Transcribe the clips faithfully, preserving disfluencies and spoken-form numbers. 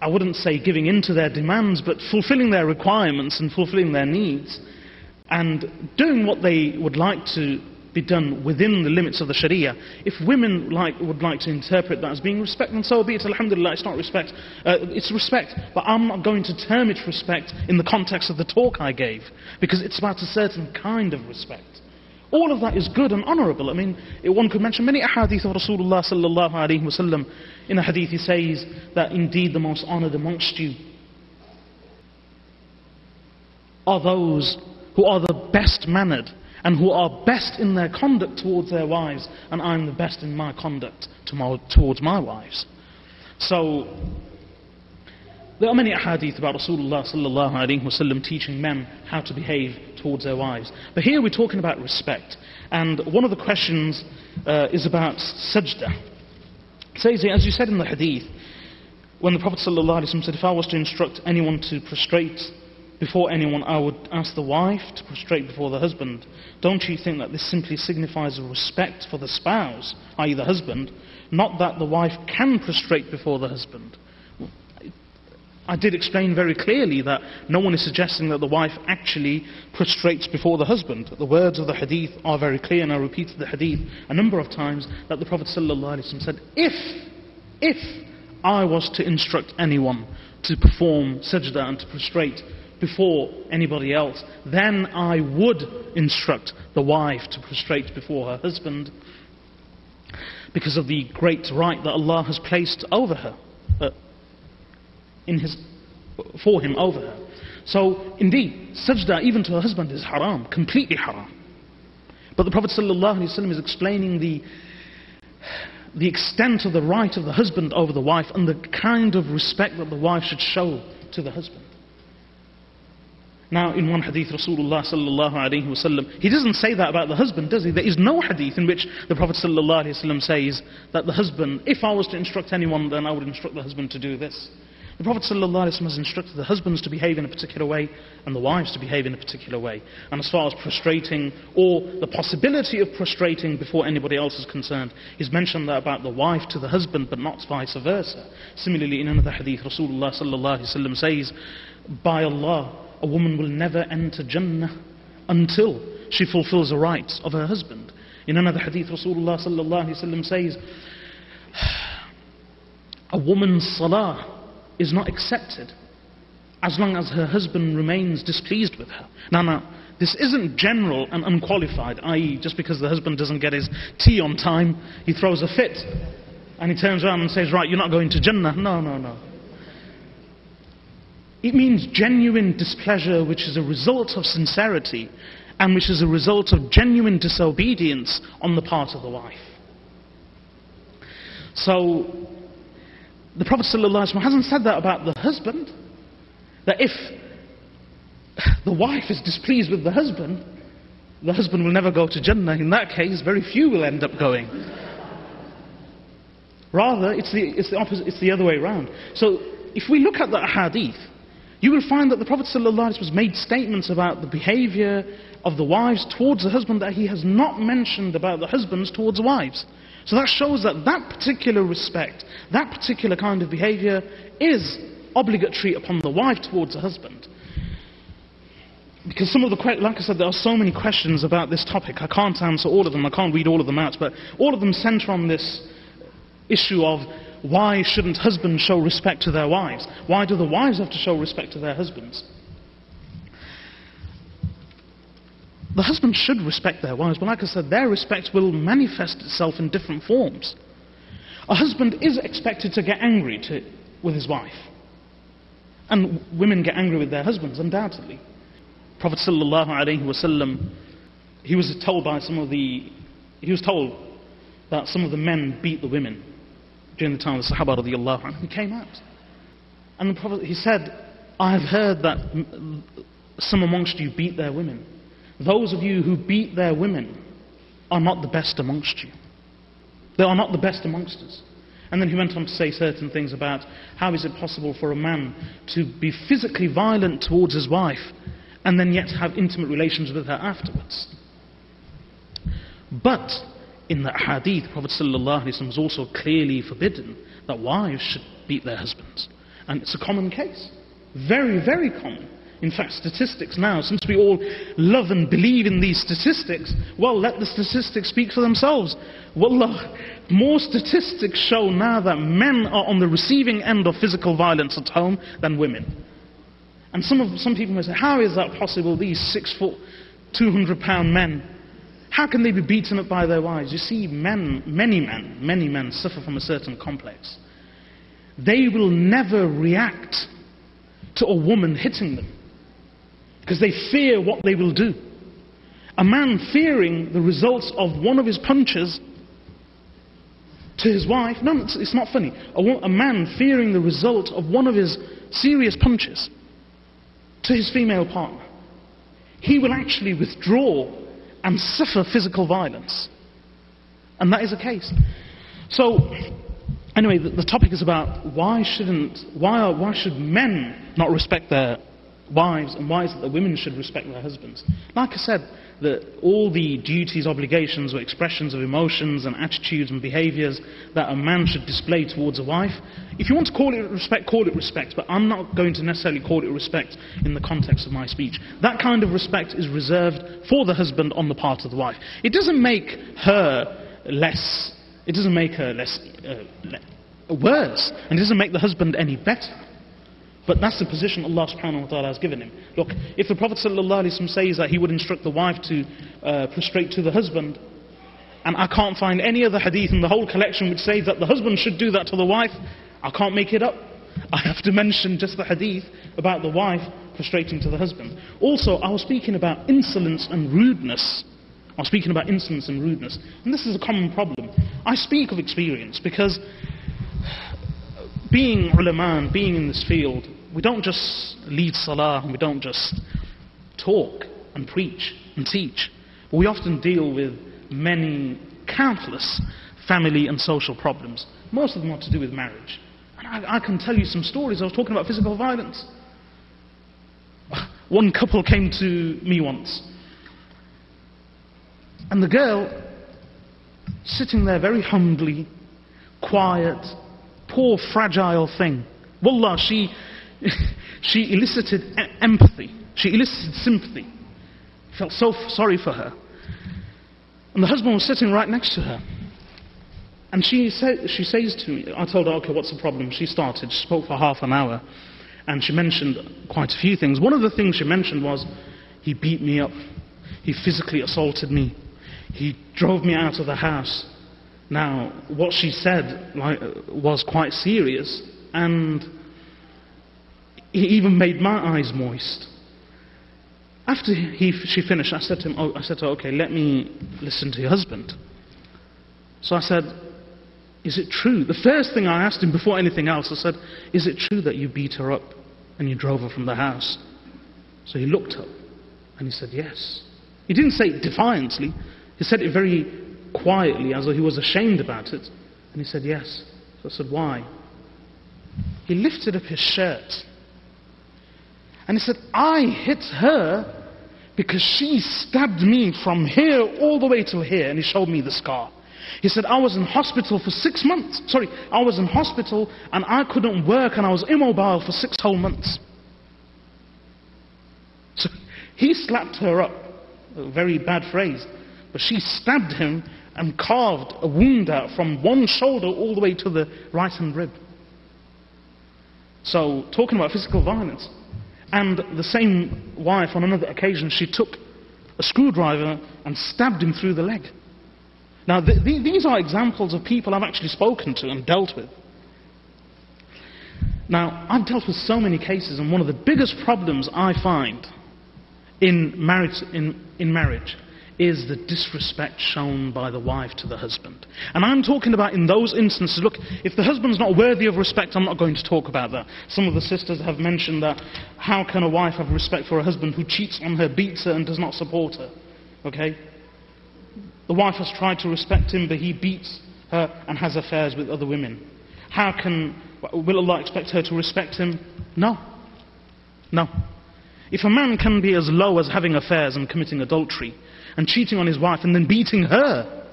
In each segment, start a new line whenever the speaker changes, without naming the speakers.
I wouldn't say giving in to their demands, but fulfilling their requirements and fulfilling their needs, and doing what they would like to be done within the limits of the Sharia. If women like, would like to interpret that as being respect, then so be it. Alhamdulillah, it's not respect. Uh, it's respect, but I'm not going to term it respect in the context of the talk I gave, because it's about a certain kind of respect. All of that is good and honourable. I mean, one could mention many ahadith of Rasulullah sallallahu alaihi wasallam. In a hadith he says that indeed the most honoured amongst you are those who are the best mannered and who are best in their conduct towards their wives, and I'm the best in my conduct to my, towards my wives. So there are many ahadith about Rasulullah sallallahu alaihi wasallam teaching men how to behave towards their wives. But here we're talking about respect, and one of the questions uh, is about sajda. It says, as you said in the hadith, when the Prophet sallallahu alaihi wasallam said, if I was to instruct anyone to prostrate before anyone, I would ask the wife to prostrate before the husband. Don't you think that this simply signifies a respect for the spouse, that is the husband, not that the wife can prostrate before the husband? I did explain very clearly that no one is suggesting that the wife actually prostrates before the husband. The words of the hadith are very clear, and I repeated the hadith a number of times, that the Prophet ﷺ said, if, if I was to instruct anyone to perform sajda and to prostrate before anybody else, then I would instruct the wife to prostrate before her husband, because of the great right that Allah has placed over her, uh, in his, for him over her. So indeed, sajda even to her husband is haram, completely haram. But the Prophet ﷺ is explaining the the extent of the right of the husband over the wife, and the kind of respect that the wife should show to the husband. Now, in one hadith, Rasulullah sallallahu alaihi wasallam, he doesn't say that about the husband, does he? There is no hadith in which the Prophet sallallahu alaihi wasallam says that the husband, if I was to instruct anyone, then I would instruct the husband to do this. The Prophet sallallahu alaihi wasallam has instructed the husbands to behave in a particular way and the wives to behave in a particular way. And as far as prostrating, or the possibility of prostrating before anybody else is concerned, he's mentioned that about the wife to the husband, but not vice versa. Similarly, in another hadith, Rasulullah sallallahu alaihi wasallam says, by Allah, a woman will never enter Jannah until she fulfills the rights of her husband. In another hadith, Rasulullah sallallahu alaihi wasallam says, a woman's salah is not accepted as long as her husband remains displeased with her. Now, now, this isn't general and unqualified, that is just because the husband doesn't get his tea on time, he throws a fit and he turns around and says, right, you're not going to Jannah. No, no, no. It means genuine displeasure, which is a result of sincerity and which is a result of genuine disobedience on the part of the wife. So the Prophet ﷺ hasn't said that about the husband, that if the wife is displeased with the husband, the husband will never go to Jannah. In that case, very few will end up going. Rather, it's the, it's the opposite, it's the other way around. So if we look at the hadith, you will find that the Prophet ﷺ has made statements about the behavior of the wives towards the husband that he has not mentioned about the husbands towards the wives. So that shows that that particular respect, that particular kind of behavior is obligatory upon the wife towards the husband. Because some of the, like I said, there are so many questions about this topic. I can't answer all of them, I can't read all of them out, but all of them center on this issue of why shouldn't husbands show respect to their wives? Why do the wives have to show respect to their husbands? The husbands should respect their wives, but like I said, their respect will manifest itself in different forms. A husband is expected to get angry to, with his wife. And women get angry with their husbands, undoubtedly. Prophet sallallahu alaihi wasallam, he was told by some of the, he was told that some of the men beat the women during the time of the Sahaba radiyallahu anhu. He came out. And the Prophet, he said, I have heard that some amongst you beat their women. Those of you who beat their women are not the best amongst you. They are not the best amongst us. And then he went on to say certain things about how is it possible for a man to be physically violent towards his wife and then yet have intimate relations with her afterwards. But in the hadith, Prophet ﷺ was also clearly forbidden that wives should beat their husbands. And it's a common case. Very, very common. In fact, statistics now, since we all love and believe in these statistics, well, let the statistics speak for themselves. Wallah, more statistics show now that men are on the receiving end of physical violence at home than women. And some of some people may say, how is that possible? These six foot, two hundred pound men, how can they be beaten up by their wives? You see, men, many men, many men suffer from a certain complex. They will never react to a woman hitting them, because they fear what they will do. A man fearing the results of one of his punches to his wife, no, it's, it's not funny. A, a man fearing the result of one of his serious punches to his female partner, he will actually withdraw and suffer physical violence. And that is a case. So, anyway, the, the topic is about why shouldn't, why, are, why should men not respect their wives, and why is it that women should respect their husbands? Like I said, that all the duties, obligations, or expressions of emotions and attitudes and behaviours that a man should display towards a wife, if you want to call it respect, call it respect, but I'm not going to necessarily call it respect in the context of my speech. That kind of respect is reserved for the husband on the part of the wife. It doesn't make her less, it doesn't make her less, uh, le- worse, and it doesn't make the husband any better. But that's the position Allah subhanahu wa ta'ala has given him. Look, if the Prophet sallallahu alaihi wasallam says that he would instruct the wife to uh, prostrate to the husband, and I can't find any other hadith in the whole collection which says that the husband should do that to the wife, I can't make it up. I have to mention just the hadith about the wife prostrating to the husband. Also, I was speaking about insolence and rudeness. I was speaking about insolence and rudeness. And this is a common problem. I speak of experience because being ulama and being in this field, we don't just lead salah, and we don't just talk and preach and teach. But we often deal with many, countless family and social problems. Most of them are to do with marriage. And I, I can tell you some stories. I was talking about physical violence. One couple came to me once, and the girl, sitting there very humbly, quiet, poor, fragile thing. Wallah, she, she elicited empathy. She elicited sympathy. Felt so sorry for her. And the husband was sitting right next to her. And she, said, she says to me, I told her, okay, what's the problem? She started, she spoke for half an hour. And she mentioned quite a few things. One of the things she mentioned was, he beat me up. He physically assaulted me. He drove me out of the house. Now, what she said like, was quite serious, and it even made my eyes moist. After he, she finished, I said to him, oh, I said to her, okay, let me listen to your husband. So I said, is it true? The first thing I asked him before anything else, I said, is it true that you beat her up and you drove her from the house? So he looked up and he said, yes. He didn't say it defiantly. He said it very quietly, as though he was ashamed about it. And he said, yes. So I said, why? He lifted up his shirt and he said, I hit her because she stabbed me from here all the way till here. And he showed me the scar. He said, I was in hospital for six months. Sorry, I was in hospital and I couldn't work and I was immobile for six whole months. So he slapped her up. A very bad phrase. But she stabbed him and carved a wound out from one shoulder all the way to the right hand rib. So, talking about physical violence. And the same wife, on another occasion, she took a screwdriver and stabbed him through the leg. Now, th th these are examples of people I've actually spoken to and dealt with. Now, I've dealt with so many cases, and one of the biggest problems I find in marriage, in, in marriage is the disrespect shown by the wife to the husband. And I'm talking about in those instances, look, if the husband's not worthy of respect, I'm not going to talk about that. Some of the sisters have mentioned that, how can a wife have respect for a husband who cheats on her, beats her, and does not support her? Okay? The wife has tried to respect him, but he beats her and has affairs with other women. How can, will Allah expect her to respect him? No. No. If a man can be as low as having affairs and committing adultery, and cheating on his wife and then beating her,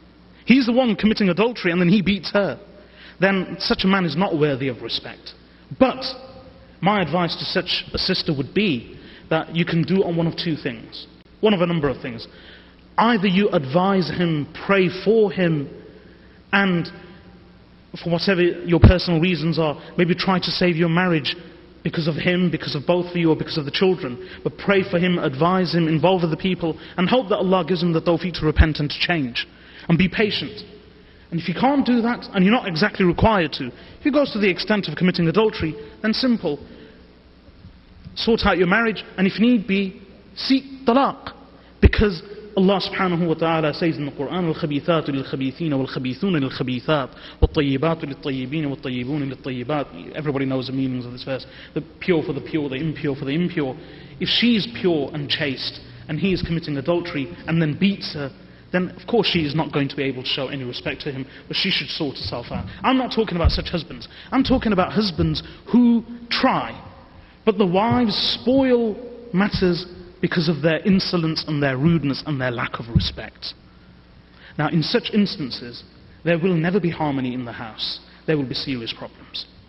he's the one committing adultery and then he beats her, then such a man is not worthy of respect. But my advice to such a sister would be that you can do on one of two things. One of a number of things. Either you advise him, pray for him, and for whatever your personal reasons are, maybe try to save your marriage because of him, because of both of you, or because of the children. But pray for him, advise him, involve other people, and hope that Allah gives him the tawfiq to repent and to change. And be patient. And if you can't do that, and you're not exactly required to, if he goes to the extent of committing adultery, then simple. Sort out your marriage, and if need be, seek talaq. Because Allah subhanahu wa ta'ala says in the Quran, الْخَبِيثَاتُ لِلْخَبِيثِينَ وَالْخَبِيثُونَ لِلْخَبِيثَاتِ وَالطَّيِّبَاتُ لِلطَّيِّبِينَ وَالطَّيِّبُونَ لِلطَّيِّبَاتِ. Everybody knows the meanings of this verse. The pure for the pure, the impure for the impure. If she's pure and chaste, and he is committing adultery, and then beats her, then of course she is not going to be able to show any respect to him, but she should sort herself out. I'm not talking about such husbands. I'm talking about husbands who try, but the wives spoil matters because of their insolence and their rudeness and their lack of respect. Now, in such instances, there will never be harmony in the house. There will be serious problems.